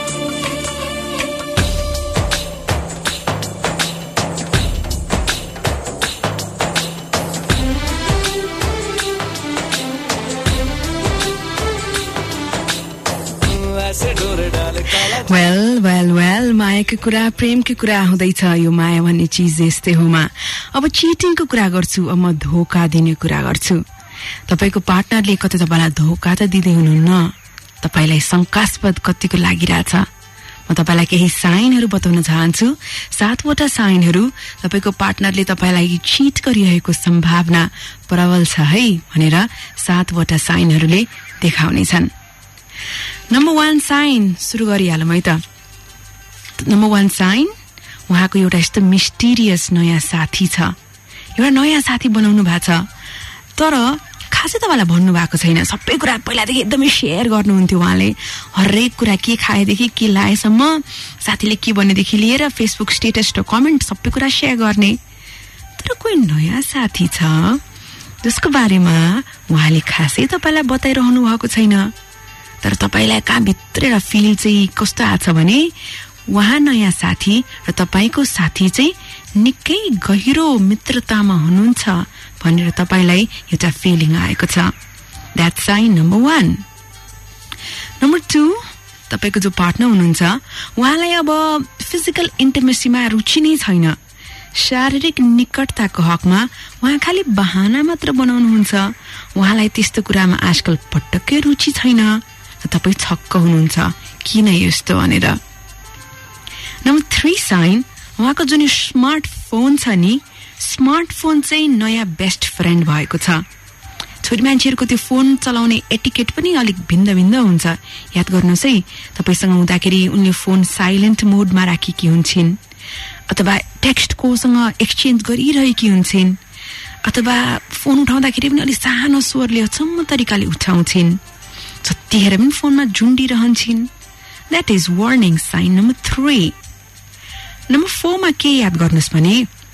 ऐसे डोरे डाले काला वेल वेल वेल मायाको कुरा प्रेमको कुरा हुँदैछ। यो माया भन्ने चिज यस्तै होमा। अब चिटिङको कुरा गर्छु, अब म धोका दिने कुरा गर्छु। तपाईको पार्टनरले कतै तपाईलाई धोका त दिँदै हुनुहुन्न, तपाईलाई शंकास्पद कतिको लागिरहेछ। म तपाईलाई केही साइनहरू बताउन चाहन्छु। सातवटा साइनहरू तपाईको पार्टनरले तपाईलाई चिट गरिरहेको सम्भावना प्रबल छ है भनेर सातवटा साइनहरूले देखाउनेछन्। नम्बर वान साइन सुरु गरिहालौँ है त। नम्बर वान साइन, उहाँको एउटा यस्तो मिस्टिरियस नयाँ साथी छ, एउटा नयाँ साथी बनाउनु भएको छ, तर खासै तपाईँलाई भन्नुभएको छैन। सबै कुरा पहिलादेखि एकदमै सेयर गर्नुहुन्थ्यो उहाँले, हरेक कुरा के खाएदेखि के लाएसम्म, साथीले के भन्नेदेखि लिएर फेसबुक स्टेटस र कमेन्ट सबै कुरा सेयर गर्ने। तर कोही नयाँ साथी छ जसको बारेमा उहाँले खासै तपाईँलाई बताइरहनु भएको छैन। तर तपाईलाई कहाँ भित्रेर फिल चाहिँ कस्तो आछ भने उहाँ नयाँ साथी र तपाईको साथी चाहिँ निकै गहिरो मित्रतामा हुनुहुन्छ भनेर तपाईलाई एउटा फिलिङ आएको छ। That's sign number one. Number two, तपाईको जो पार्टनर हुनुहुन्छ उहाँलाई अब फिजिकल इन्टिमेसीमा रुचि नै छैन। शारीरिक निकटताको हकमा उहाँ खालि बहाना मात्र बनाउनुहुन्छ। उहाँलाई त्यस्तो कुरामा आजकल पटक्कै रुचि छैन। तपाई छक्क हुनुहुन्छ किन यस्तो भनेर। नम्बर थ्री साइन, उहाँको जुन स्मार्टफोन छ नि, स्मार्टफोन चाहिँ नयाँ बेस्ट फ्रेन्ड भएको छ। छोरी मान्छेहरूको त्यो फोन चलाउने एटिकेट पनि अलिक भिन्न भिन्न हुन्छ। याद गर्नुहोस् है, तपाईसँग हुँदाखेरि उनले फोन साइलेन्ट मोडमा राखेकी हुन्छन्, अथवा टेक्स्ट कोसँग एक्सचेन्ज गरिरहेकी हुन्छन्, अथवा फोन उठाउँदाखेरि पनि अलिक सानो स्वरले अचम्म तरिकाले उठाउँछिन्, जतिखेर पनि फोनमा झुन्डिरहन्छन्। That is warning sign number three. Number फोरमा के याद गर्नुहोस् भने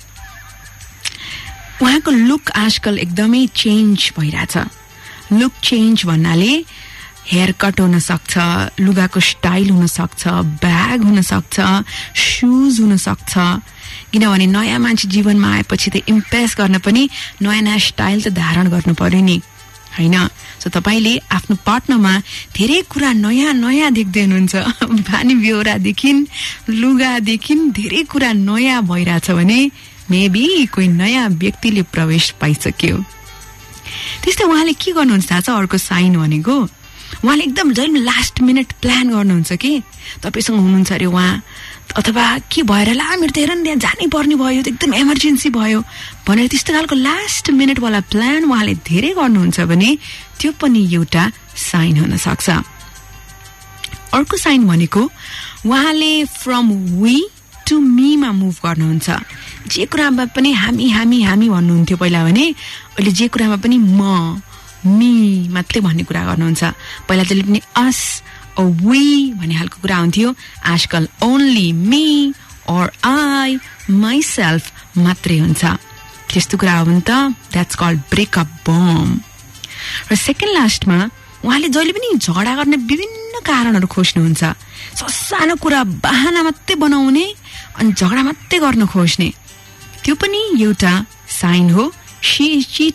उहाँको लुक आजकल एकदमै चेन्ज भइरहेछ। लुक चेन्ज भन्नाले हेयर कट हुन सक्छ, लुगाको स्टाइल हुन सक्छ, ब्याग हुन सक्छ, सुज हुन सक्छ। किनभने नयाँ मान्छे जीवनमा आएपछि त इम्प्रेस गर्न पनि नयाँ नयाँ स्टाइल त धारण गर्नु पर्यो नि, हैन? सो तपाईले आफ्नो पार्टनरमा धेरै कुरा नयाँ नयाँ देख्दै हुनुहुन्छ। बानी बेहोरादेखि लुगादेखि धेरै कुरा नयाँ भइरहेछ भने मेबी कोही नयाँ व्यक्तिले प्रवेश पाइसक्यो। त्यस्तै उहाँले के गर्नुहुन्छ थाहा छ? अर्को साइन भनेको उहाँले एकदम जहिले लास्ट मिनट प्लान गर्नुहुन्छ कि तपाईसँग हुनुहुन्छ अरे उहाँ, अथवा के भएर ला मेरो त हेर न त्यहाँ जानै पर्ने भयो, एकदम इमर्जेन्सी भयो भनेर त्यस्तो खालको लास्ट मिनट वाला प्लान उहाँले धेरै गर्नुहुन्छ भने त्यो पनि एउटा साइन हुन सक्छ। अर्को साइन भनेको उहाँले फ्रम वी टु मी मा मुभ गर्नुहुन्छ। जे कुरामा पनि हामी हामी हामी भन्नुहुन्थ्यो पहिला भने अहिले जे कुरामा पनि म मी मात्रै भन्ने कुरा गर्नुहुन्छ। पहिला जहिले पनि अस वी भन्ने खालको कुरा हुन्थ्यो, आजकल ओन्ली मी और आई माइसेल्फ मात्रै हुन्छ। त्यस्तो कुरा हो भने त द्याट्स कल्ड ब्रेकअप बम। र सेकेन्ड लास्टमा उहाँले जहिले पनि झगडा गर्ने विभिन्न कारणहरू खोज्नुहुन्छ। ससानो कुरा बहाना मात्रै बनाउने अनि झगडा मात्रै गर्न खोज्ने, त्यो पनि एउटा साइन हो she is cheating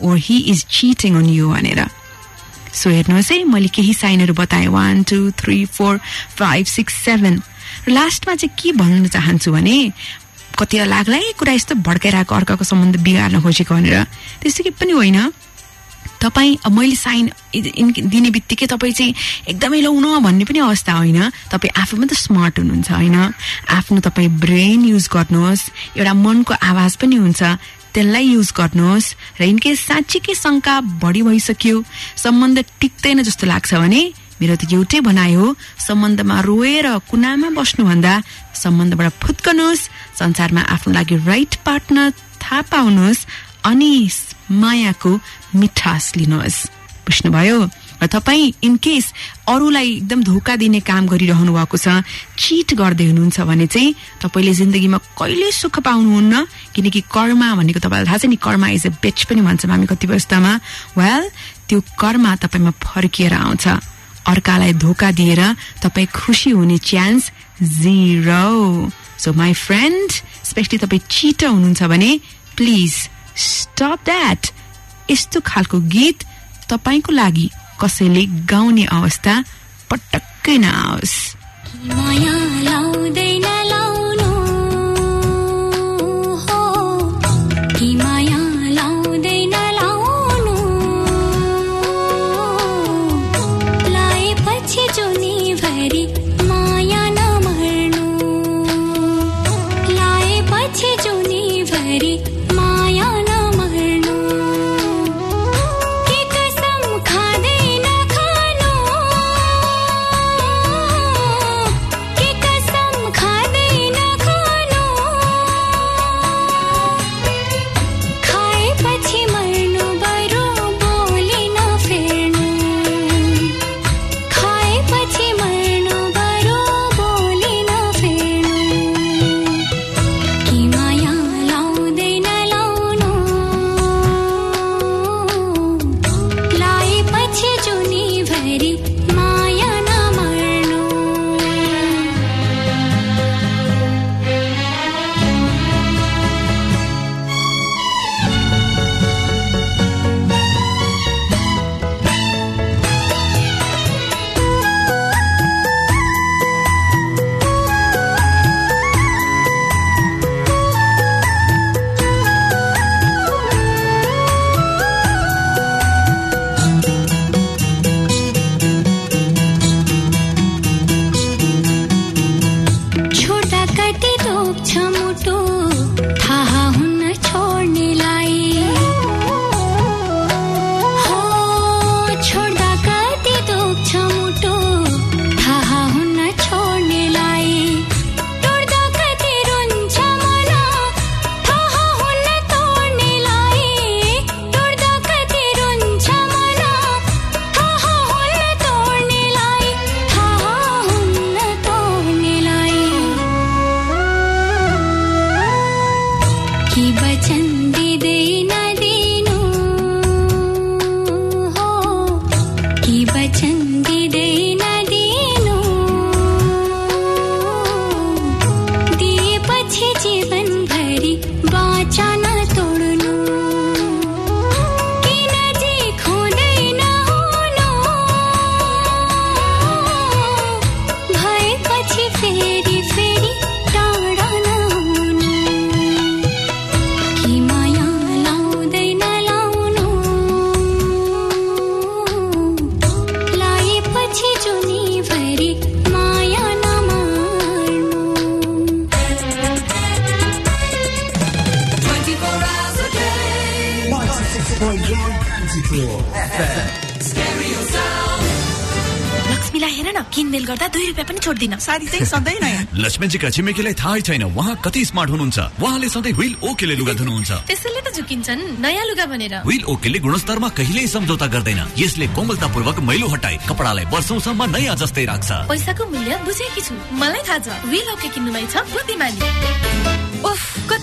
or he is cheating on you भनेर। सो हेर्नुहोस् है, मैले केही साइनहरू बताएँ, one two three four five six seven. लास्टमा चाहिँ के भन्न चाहन्छु भने कतिलाई लाग्ला यी कुरा यस्तो भड्काइरहेको अर्काको सम्बन्ध बिगार्न खोजेको भनेर, त्यस्तो के पनि होइन। तपाईँ मैले साइन दिने बित्तिकै तपाईँ चाहिँ एकदमै लौन भन्ने पनि अवस्था होइन। तपाईँ आफू पनि त स्मार्ट हुनुहुन्छ होइन, आफ्नो तपाईँ ब्रेन युज गर्नुहोस्, एउटा मनको आवाज पनि हुन्छ त्यसलाई युज गर्नुहोस्। र इनकेस साँच्चीकै शंका बढी भइसक्यो, सम्बन्ध टिक्दैन जस्तो लाग्छ भने मेरो त एउटै भनाइ हो, सम्बन्धमा रोएर कुनामा बस्नुभन्दा सम्बन्धबाट फुत्कनुहोस्, संसारमा आफ्नो लागि राइट पार्टनर थाहा पाउनुहोस् अनि मायाको मिठास लिनुहोस्। बुझ्नुभयो? र तपाईँ इनकेस अरूलाई एकदम धोका दिने काम गरिरहनु भएको छ, चिट गर्दै हुनुहुन्छ भने चाहिँ तपाईँले जिन्दगीमा कहिले सुख पाउनुहुन्न, किनकि कर्मा भनेको तपाईँलाई थाहा छ नि, कर्मा इज अ बिच पनि भन्छौँ हामी कति अवस्थामा। वेल त्यो कर्मा तपाईँमा फर्किएर आउँछ। अर्कालाई धोका दिएर तपाईँ खुसी हुने chance zero. So my friend, specially तपाईँ चिटर हुनुहुन्छ भने प्लिज स्टप द्याट। यस्तो खालको गीत तपाईको लागि कसैले गाउने अवस्था पटक्कै नआओस्। माया लाउँदैन लाउनु हो, कि माया लाउँदैन लाउनु, लाएपछि जुनीभरि माया नमर्नु, लाएपछि जुनीभरि माया नमर्नु, के कसम खाँदैन खानु, के कसम खाँदैन खानु, खाएपछि मर्नु बरु बोली नफेर्नु, खाएपछि मर्नु बरु बोली नफेर्नु, कि माया लाउँदैन लाउनु, लाएपछि जुनीभरि माया नमर्नु। छोटा कति दुख्छ मुटु थाहा हुन छोड्नेलाई, हो छोड्दा कति दुख्छ मुटु थाहा हुन छोड्नेलाई, टोड्दा कति रुन्छ मन थाहा हुन तोड्नेलाई, टोड्दा कति रुन्छ मन थाहा हुन तोड्नेलाई, थाहा हुन तोड्नेलाई, कि वचन दिँदैन दिनु हो, कि वचन दिँदैन दिनु, दिएपछि जीवनभरि बाचा नतोड्नु, कि नजिक हुँदैन हुनु, भएपछि फेरि फेरि टाढा नहुनु, कि माया लाउँदैन लाउनु, लाएपछि जुनीभरि माया नमर्नु। twenty-four hours a day. ninety-six point one Antipool F M. Stereo sound. लक्ष्मीलाई हेर न, किनमेल गर्दा दुई रुपियाँ पनि छोड्दिन। साडी चाहिँ सधैँ नयाँ। लक्ष्मणजीका छिमेकीलाई थाहै छैन उहाँ कति स्मार्ट हुनुहुन्छ। उहाँले सधैँ व्हील ओकेले लुगा धुनुहुन्छ। त्यसैले त झुकिन्छन् नयाँ लुगा भनेर। व्हील ओकेले गुणस्तरमा कहिल्यै सम्झौता गर्दैन। यसले कोमलतापूर्वक मैलो हटाई कपडालाई वर्षौंसम्म नयाँ जस्तै राख्छ। पैसाको मूल्य बुझेकी छु, मलाई थाहा छ। व्हील ओके किन्नुमै छ बुद्धिमानी। उफ, कति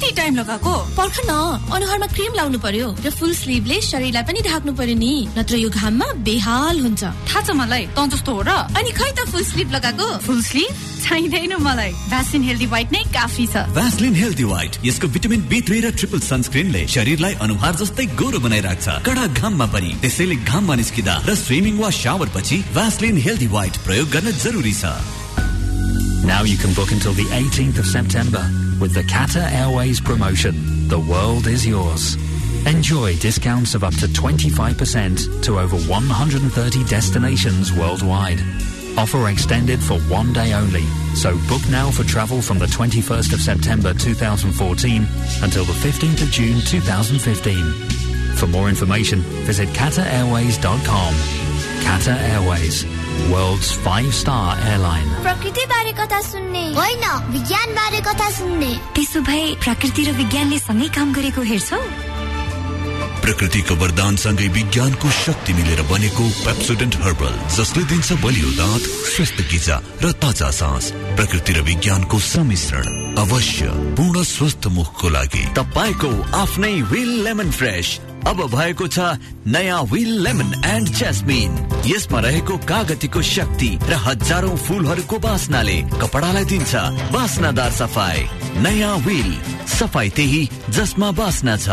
कति टाइम लगाएको? पर्ख न, अनुहारमा क्रिम लाउनु पर्यो र फुल स्लिभले शरीरलाई पनि ढाक्नु पर्यो नि, नत्र यो घाममा बेहाल हुन्छ। थाहा छ मलाई, तँ जस्तो हो र? अनि खै त फुल स्लिभ लगाएको? फुल स्लिभ चाहिँदैन मलाई, भ्यासलिन हेल्दी व्हाइट नै काफी छ। भ्यासलिन हेल्दी व्हाइट, यसको भिटामिन बी थ्री र ट्रिपल सनस्क्रिनले शरीरलाई अनुहार जस्तै गोरो बनाइराख्छ, कडा घाममा पनि। त्यसैले घाममा निस्किँदा र स्विमिङ वा शावर पछि भ्यासलिन हेल्दी व्हाइट प्रयोग गर्न जरुरी छ। Now you can book until the eighteenth of September with the Qatar Airways promotion. The world is yours. Enjoy discounts of up to twenty-five percent to over one hundred thirty destinations worldwide. Offer extended for one day only, so book now for travel from the twenty-first of September two thousand fourteen until the fifteenth of June two thousand fifteen. For more information, visit qatar airways dot com. Qatar Airways, world's five-star airline. प्रकृति बारे कथा सुन्ने होइन, विज्ञान बारे कथा सुन्ने। त्यसो भए प्रकृति र विज्ञानले सँगै काम गरेको हेर्छौ? प्रकृतिको वरदानसँगै विज्ञानको शक्ति मिलेर बनेको पेप्सोडेन्ट हर्बल, जसले दिन्छ बलियो दाँत, स्वस्थ गिजा र ताजा सास। प्रकृति र विज्ञानको सम्मिश्रण अवश्य पूर्ण स्वस्थ मुखको लागि। तपाईको आफ्नै व्हील लेमन फ्रेश अब भएको छ नयाँ व्हील लेमन एन्ड जैस्मिन। यसमा रहेको कागतीको शक्ति र हजारौं फूलहरूको बास्नाले कपडालाई दिन्छ बास्नादार सफाई। नयाँ व्हील, सफाई त्यही जसमा बास्ना छ।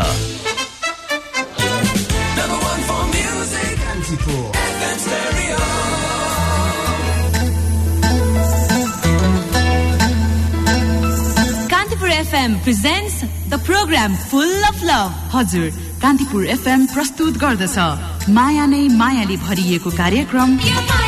Kantipur FM presents the program Full of Love. हजुर, कान्तिपुर एफएम प्रस्तुत गर्दछ माया नै मायाले भरिएको कार्यक्रम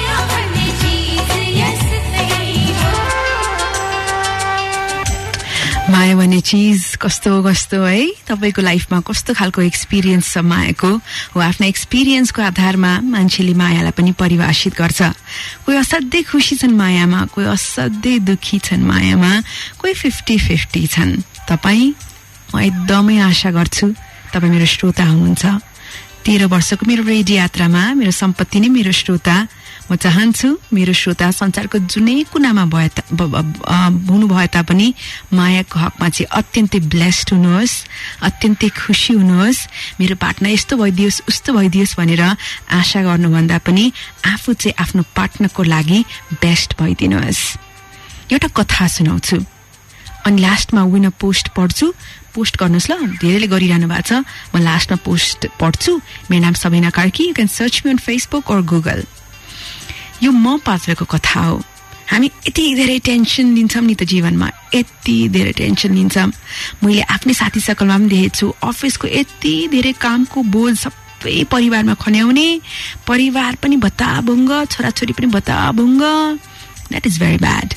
माया भन्ने चीज कस्तो कस्तो है। तपाईको लाइफमा कस्तो खालको एक्सपिरियन्स छ मायाको, हो आफ्नो एक्सपिरियन्सको आधारमा मान्छेले मायालाई पनि परिभाषित गर्छ। कोही असाध्यै खुसी छन् मायामा, कोही असाध्यै दुखी छन् मायामा, कोही फिफ्टी फिफ्टी छन्। तपाई, म एकदमै आशा गर्छु तपाई मेरो श्रोता हुनुहुन्छ। तेह्र वर्षको मेरो रेडियो यात्रामा मेरो सम्पत्ति नै मेरो श्रोता। म चाहन्छु मेरो श्रोता संसारको जुनै कुनामा भए हुनु भए तापनि मायाको हकमा चाहिँ अत्यन्तै ब्लेस्ड हुनुहोस्, अत्यन्तै खुसी हुनुहोस्। मेरो पार्टनर यस्तो भइदियोस् उस्तो भइदियोस् भनेर आशा गर्नुभन्दा पनि आफू चाहिँ आफ्नो पार्टनरको लागि बेस्ट भइदिनुहोस्। एउटा कथा सुनाउँछु अनि लास्टमा विनर पोस्ट पढ्छु। पोस्ट गर्नुहोस् ल, धेरैले गरिरहनु भएको छ। म लास्टमा पोस्ट पढ्छु। मेरो नाम Sabina Karki. You can search me on Facebook और गुगल। यो म पात्रको कथा हो। हामी यति धेरै टेन्सन लिन्छौँ नि त जीवनमा, यति धेरै टेन्सन लिन्छौँ। मैले आफ्नै साथी सर्कलमा पनि देखेको छु, अफिसको यति धेरै कामको बोझ सबै परिवारमा खन्याउने, परिवार पनि भत्ताभुङ्ग, छोराछोरी पनि भत्ताभुङ्ग। That is very bad.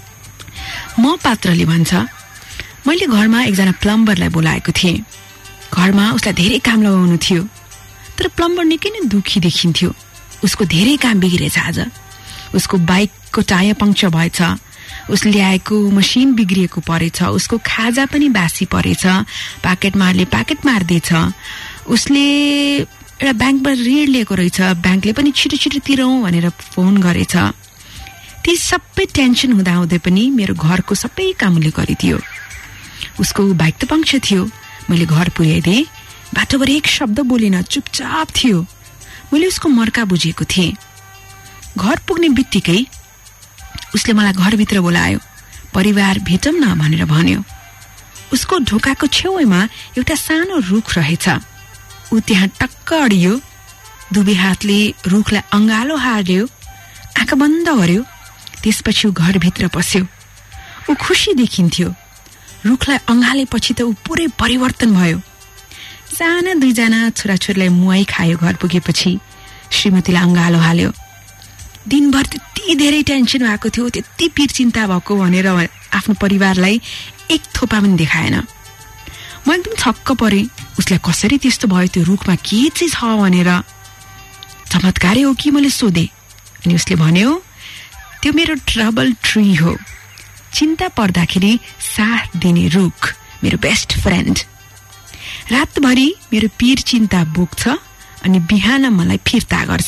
म पात्रले भन्छ, मैले घरमा एकजना प्लम्बरलाई बोलाएको थिएँ। घरमा उसलाई धेरै काम लगाउनु थियो, तर प्लम्बर निकै नै दुखी देखिन्थ्यो। उसको धेरै काम बिग्रेछ। आज उसको बाइकको टायर पंक्चर भएछ, उसले ल्याएको मसिन बिग्रिएको परेछ, उसको खाजा पनि बासी परेछ, प्याकेट मारले प्याकेट मार्दैछ। उसले एउटा ब्याङ्कबाट ऋण लिएको रहेछ, ब्याङ्कले पनि छिटो छिटो तिरौँ भनेर फोन गरेछ। ती सबै टेन्सन हुँदा हुँदै पनि मेरो घरको सबै काम उसले गरिदियो। उसको बाइक त पंक्चर थियो, मैले घर पुर्याइदिएँ। बाटोभरि एक शब्द बोलेन, चुपचाप थियो। मैले उसको मर्का बुझेको थिएँ। घर पुग्ने बित्तिकै उसले मलाई घरभित्र बोलायो, परिवार भेटौँ न भनेर भन्यो। उसको ढोकाको छेउमा एउटा सानो रुख रहेछ। ऊ त्यहाँ टक्क अडियो, दुबे हातले रुखलाई अँगालो हाल्यो, आँखा बन्द गर्यो। त्यसपछि ऊ घरभित्र पस्यो। ऊ खुसी देखिन्थ्यो। रुखलाई अँगालेपछि त ऊ पुरै परिवर्तन भयो। साना दुईजना छोराछोरीलाई मुहाई खायो। घर पुगेपछि श्रीमतीलाई अँगालो हाल्यो। दिनभर त्यति धेरै टेन्सन भएको थियो, त्यति पीर चिन्ता भएको भनेर आफ्नो परिवारलाई एक थोपा पनि देखाएन। म एकदम छक्क परेँ, उसलाई कसरी त्यस्तो भयो, त्यो रुखमा के चाहिँ छ भनेर। चमत्कारै हो कि मैले सोधेँ। अनि उसले भन्यो, त्यो मेरो ट्रबल ट्री हो, चिन्ता पर्दाखेरि साथ दिने रुख, मेरो बेस्ट फ्रेन्ड। रातभरि मेरो पीर चिन्ता बोक्छ अनि बिहान मलाई फिर्ता गर्छ।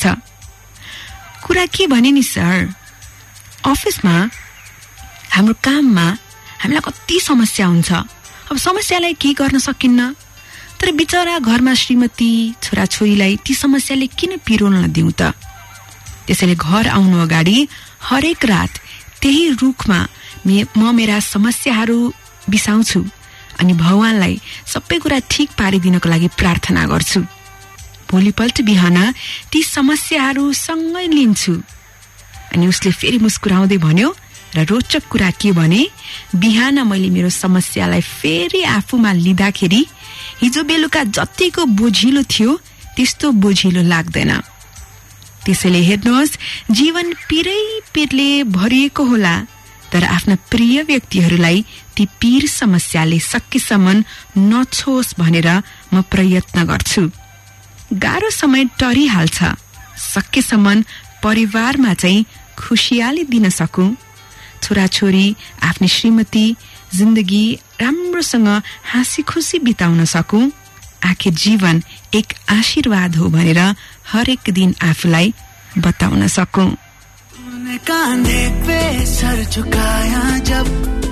कुरा के भने नि सर, अफिसमा हाम्रो काममा हामीलाई कति समस्या हुन्छ। अब समस्यालाई के गर्न सकिन्न, तर बिचरा घरमा श्रीमती छोराछोरीलाई ती समस्याले किन पिरोल्न दिउँ त। त्यसैले घर आउनु अगाडि हरेक रात त्यही रुखमा म मेरा समस्याहरू बिसाउँछु अनि भगवानलाई सबै कुरा ठिक पारिदिनको लागि प्रार्थना गर्छु। भोलिपल्ट बिहान ती समस्याहरू सँगै लिन्छु। अनि उसले फेरि मुस्कुराउँदै भन्यो र रोचक कुरा के भने बिहान मैले मेरो समस्यालाई फेरि आफूमा लिँदाखेरि हिजो बेलुका जतिको बोझिलो थियो त्यस्तो बोझिलो लाग्दैन। त्यसैले हेर्नुहोस्, जीवन पीरै पीरले भरिएको होला, तर आफ्ना प्रिय व्यक्तिहरूलाई ती पीर समस्याले सकेसम्म नछोस् भनेर म प्रयत्न गर्छु। गाह्रो समय टरिहाल्छ, सकेसम्म परिवारमा चाहिँ खुशियाली दिन सकूं, छोराछोरी आफ्नी श्रीमती जिन्दगी राम्रोसँग हाँसी खुसी बिताउन सकूं। आखिर जीवन एक आशीर्वाद हो भनेर हरेक दिन आफूलाई बताउन सकूं। कांधे पे सर झुकाया जब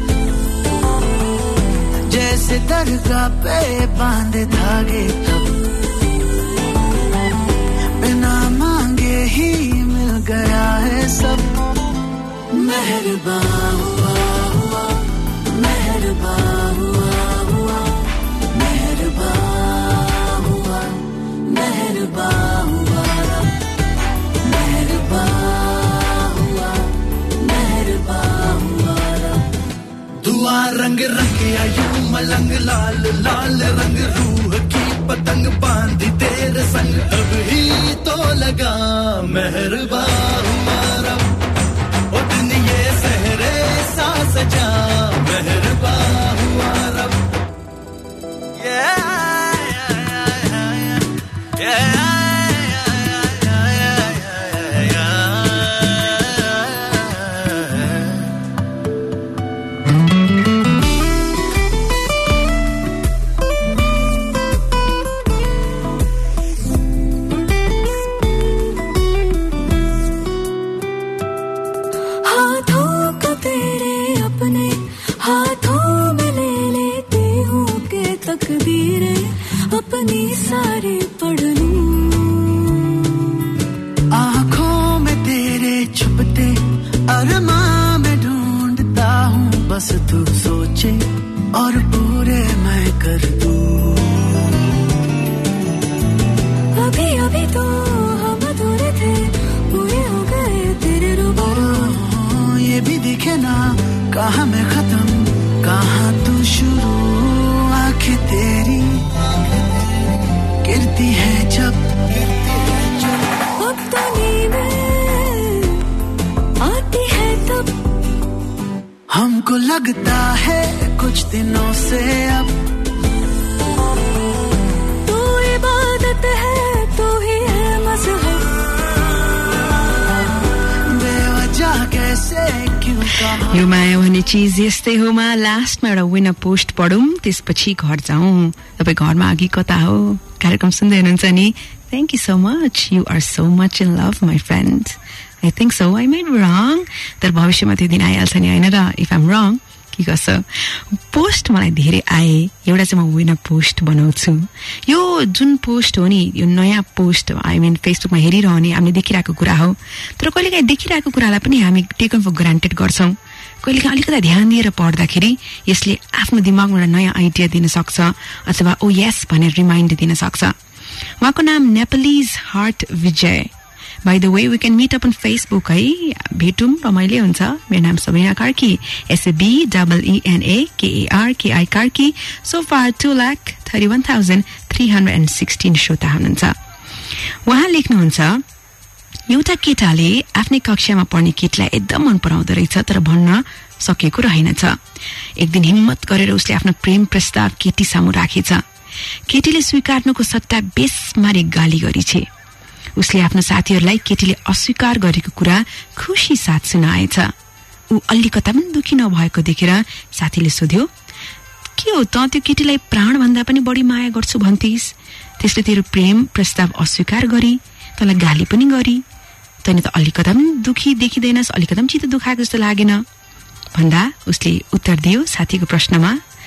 जैसे दरगाह पे बांधे धागे, तब बिना मांगे ही मिल गया है सब। मेहरबान हुआ हुआ, मेहरबान हुआ हुआ, मेहरबान हुआ, मेहरबान हुआ, मेहरबान हुआ, मेहरबान हुआ। दुआ रंग रंग आयु मलंग लाल लाल रंग रूह की पतंग बांधी तेरे संग अब ही तो लगा। मेहरबान हुआ रब ओ दिन ये सहरे सा सजा। मेहरबान हुआ रब। yeah, yeah, yeah, yeah. अपनी सारी पढ़ लूं, आँखों में तेरे छुपते अरमां में ढूंढता हूँ। बस तू सोचे और पूरे मैं कर दूं। अभी अभी तो हम अधूरे थे, पूरे हो गए तेरे रूबरू। ये भी दिखे ना कहाँ मैं खत्म कहाँ तू शुरू। आँखें तेरी गिरती है जब अब तो नींद आती है तब। हमको लगता है कुछ दिनों से अब तू इबादत है, तू ही है मज़हब। बेवजह कैसे क्यों कहा। यो माया भन्ने चीज यस्तै हो। मा लास्टमा एउटा विनर पोस्ट पढौं, त्यसपछि घर जाउँ। तपाईँ घरमा अघि कता हो कार्यक्रम सुन्दै हुनुहुन्छ नि? Thank you so much. You are so much in love my friend. I think so I made wrong, तर भविष्यमा त्यो दिन आइहाल्छ नि, होइन र? इफ आइम रङ के गर्छ। पोस्ट मलाई धेरै आए, एउटा चाहिँ म विनर पोस्ट बनाउँछु। यो जुन पोस्ट हो नि, यो नयाँ पोस्ट आई मिन फेसबुकमा हेरिरहने हामीले देखिरहेको कुरा हो, तर कहिलेकाहीँ देखिरहेको कुरालाई पनि हामी टेकन फर ग्रान्टेड गर्छौँ। कहिलेकाहीँ अलिकति ध्यान दिएर पढ्दाखेरि यसले आफ्नो दिमागमा एउटा नयाँ आइडिया दिन सक्छ अथवा ओ यस भनेर रिमाइन्ड दिन सक्छ। उहाँको नाम Nepalese heart Vijay. By the way we can meet up on Facebook है, भेटौँ रमाइलो हुन्छ। मेरो नाम Sabina Karki, SAB double ENA KAR KI Karki. So far two lakh thirty one thousand three hundred and sixteen श्रोता हुनुहुन्छ। उहाँ लेख्नुहुन्छ, एउटा केटाले आफ्नै कक्षामा पढ्ने केटीलाई एकदम मन पराउँदो रहेछ, तर भन्न सकेको रहेनछ। एक दिन हिम्मत गरेर उसले आफ्नो प्रेम प्रस्ताव केटी सामु राखेछ। केटीले स्वीकार्नुको सट्टा बेसमारी गाली गरिछे। उसले आफ्नो साथीहरूलाई केटीले अस्वीकार गरेको कुरा खुशी साथ सुनाएछ। ऊ अलिकता पनि दुखी नभएको देखेर साथीले सोध्यो, के हो त त्यो केटीलाई प्राण भन्दा पनि बढी माया गर्छु भन्थिस्, त्यसले तेरो प्रेम प्रस्ताव अस्वीकार गरी तँलाई गाली पनि गरी, तैँले त अलिकता पनि दुखी देखिँदैनस्, अलिकता पनि चित्त दुखाएको जस्तो लागेन भन्दा उसले उत्तर दियो साथीको प्रश्नमा,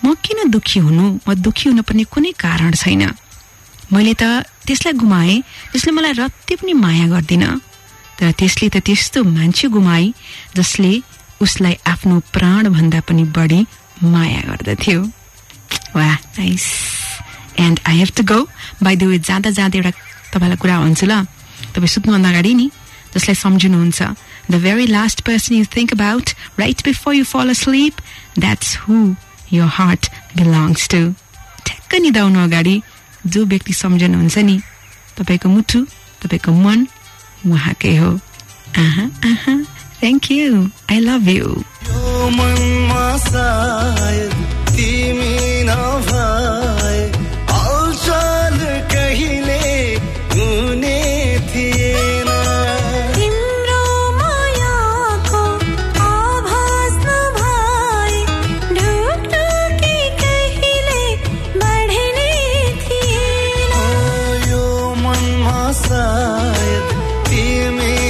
म किन दुखी हुनु, म दुखी हुन पर्ने कुनै कारण छैन। मैले त त्यसलाई गुमाएँ जसले मलाई रत्ति पनि माया गर्दिन, तर त्यसले त त्यस्तो मान्छे गुमाई जसले उसलाई आफ्नो प्राण भन्दा पनि बढी माया गर्दथ्यो। वाह, nice. And I have to go. By the way, जाँदा जाँदा एउटा तपाईँलाई कुरा भन्छु ल। तपाईँ सुत्नुभन्दा अगाडि नि जसलाई सम्झिनुहुन्छ, the very last person you think about right before you fall asleep, that's who your heart belongs to. ठ्याक्क निदाउनु अगाडि जो व्यक्ति सम्झनुहुन्छ नि, तपाईँको मुटु, तपाईँको मन उहाँकै हो। आहा आहा, thank you, I love you. तिमी नभए हालचाल कहिले हुने थिएन, तिम्रो मायाको आभास नभए ढुकढुकी कहिले बढ्ने थिएन। यो मनमा सायद तिमी